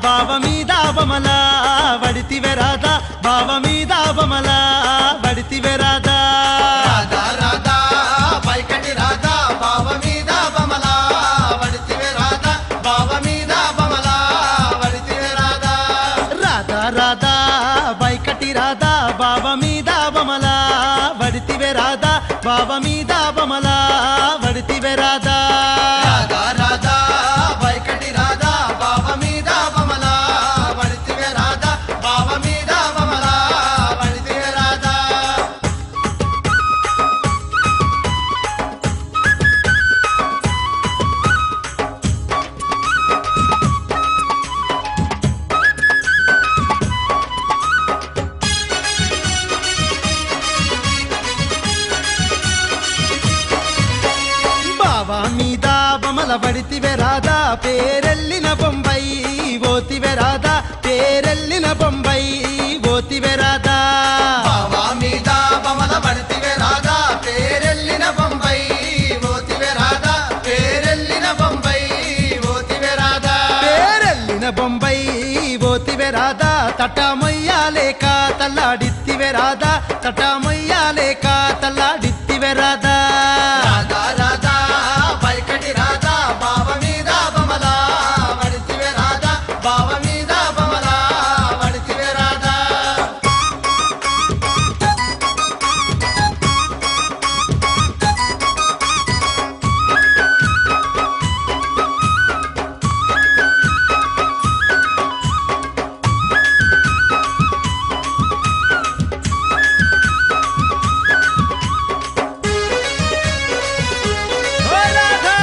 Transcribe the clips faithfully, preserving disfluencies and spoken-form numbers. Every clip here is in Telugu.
బావ మీద బమల వడితివే రాధా బావ మీద బమల వడితివే రాధా రాధా రాధా పైకటి రాధా బావ మీద బమల వడితివే రాధా బావ మీద బమల వడితివే రాధా రాధా రాధా బైకటి రాధా బావ మీద బమల వడితివే రాధా బావ మీద బమల వడితివే రాధా రాధా రాధా పైకటి రాధా బావ మీద బమల వడితివే రాధా బావ మీద బమల వడితివే రాధా బావ మీద బమల వడితివే రాధా పేరెల్లిన బొంబై ఓతివే రాధా పేరెల్లిన బొంబై ఓతివే రాధా బావ మీద బమల వడితివే రాధా పేరెల్లిన బొంబై ఓతివే రాధా పేరెల్లిన బొంబై ఓతివే రాధా పేరెల్లిన బొంబై ఓతివే రాధా తటమయ్యాలేక తల్లాడిత్తివే రాధా తటమయ్యాలేక తల్లాడిత్తివే రాధా రాధా రాధా పైకటి రాధా బావ మీద బమల వడితివే రాధా బావ మీద బమల వడితివే రాధా ఓ రాధా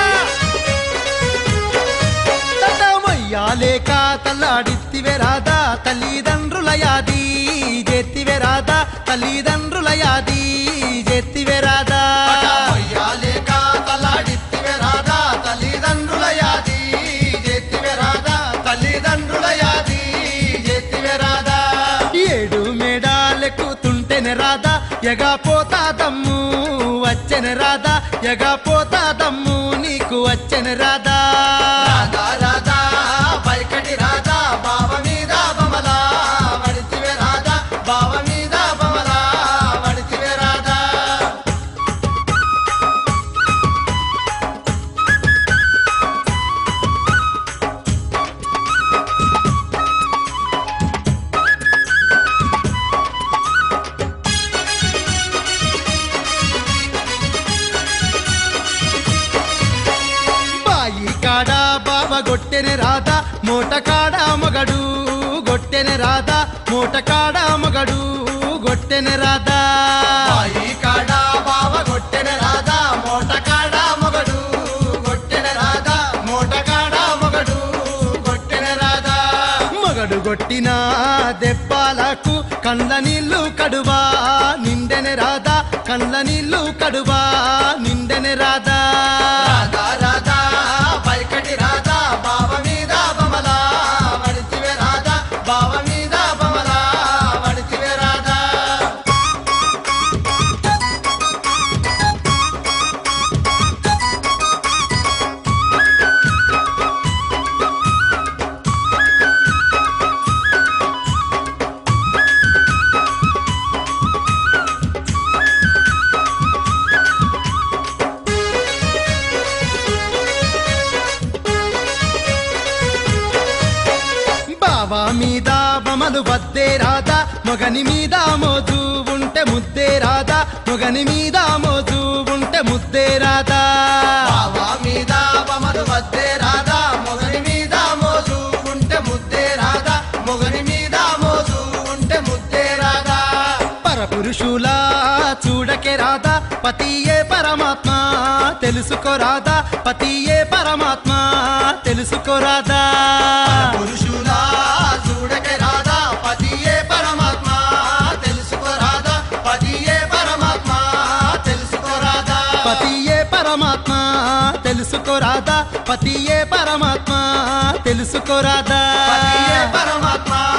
తటమయ్యాలేక తల్లాడిత్తివే రాధా తల్లిదండ్రుల యాది జెత్తివే రాధా తల్లిదండ్రుల యాది జెత్తివే రాధా మొయ్యాలేక తలాడిత్తివే రాధా తల్లిదండ్రుల యాది జెత్తివే రాధా తల్లిదండ్రుల యాది జెత్తివే రాధా ఏడు మేడాలెక్కుతుంటేనే రాధా ఎగా పోతా దమ్ము వచ్చెన రాధా ఎగా పోతా దమ్ము నీకు వచ్చెన రాధా రాధా రాధా పైకటి రాధా బావ మీద బమల వడితివే రాధా బావ మీద బమల వడితివే రాధా బాయి కాడ బావ గొట్టెనే రాధా మూట కాడ మొగడు గొట్టెనే రాధా మూట కాడ మొగడు గొట్టెనే రాధా బాయి కాడ బావ గొట్టెన రాధా మోట కాడ మొగడు గొట్టెన రాధా మోట కాడ మొగడు గొట్టెన రాధా మొగడు గొట్టిన దెబ్బలకు కండ్ల నీళ్ళు కడువా నిండెనే రాధా కండ్ల నీళ్ళు కడువా నిండెనే రాధా రాధా రాధా పైకటి రాధా బావ మీద బమల వడితివే రాధా బావ మీద బమల వడితివే రాధా బావ మీద బమలు వద్దే రాధా మొగని మీద మోజు ఉంటే ముద్దే రాధా మొగని మీద మోజు ఉంటే ముద్దే రాధా బావ మీద బమలు వద్దే రాధా మొగని మీద మోజు ఉంటే ముద్దే రాధా మొగని మీద మోజు ఉంటే ముద్దే రాధా పరపురుషుల చూడకే రాధా పతియే పరమాత్మ తెలుసుకో రాధా పతియే పరమాత్మ తెలుసుకో రాధా పురుషుల చూడకే రాధా పతియే పరమాత్మ తెలుసుకో రాధా పతియే పరమాత్మ తెలుసుకో రాధా పతియే పరమాత్మ తెలుసుకో రాధా పతియే పరమాత్మ తెలుసుకో రాధా పతియే పరమాత్మ